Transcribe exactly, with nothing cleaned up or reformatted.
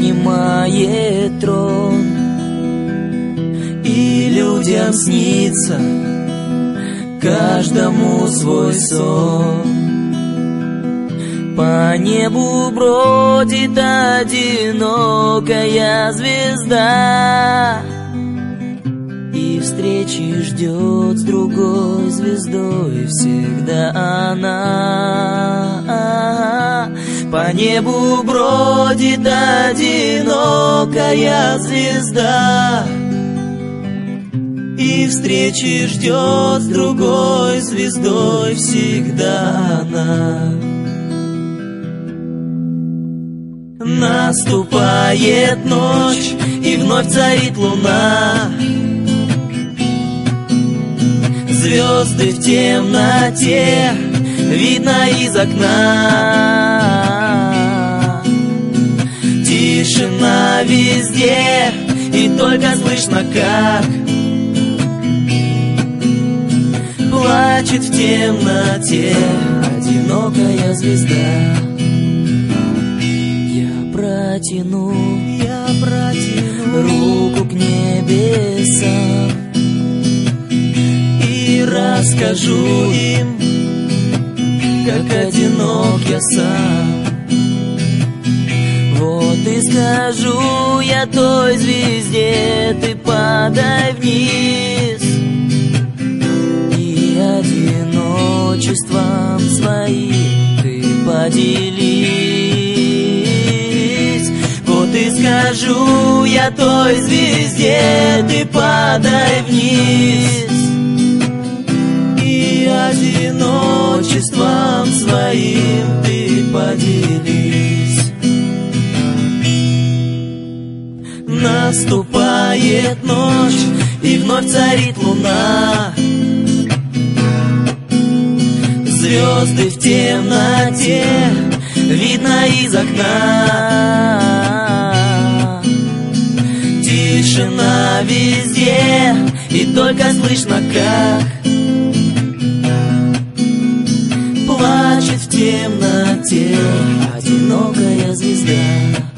занимает трон, и людям снится каждому свой сон. По небу бродит одинокая звезда, и встречи ждет с другой звездой всегда она. По небу бродит одинокая звезда, и встречи ждет с другой звездой всегда она. Наступает ночь, и вновь царит луна. Звезды в темноте видно из окна. Тишина везде, и только слышно, как плачет в темноте одинокая звезда. Протяну, я протяну руку к небесам и расскажу им, как одинок я сам. Вот и скажу я той звезде: ты падай вниз, и одиночеством своим ты поделись. И скажу я той звезде: ты падай вниз, и одиночеством своим ты поделись. Наступает ночь, и вновь царит луна. Звезды в темноте видно из окна. Тишина везде, и только слышно, как плачет в темноте одинокая звезда.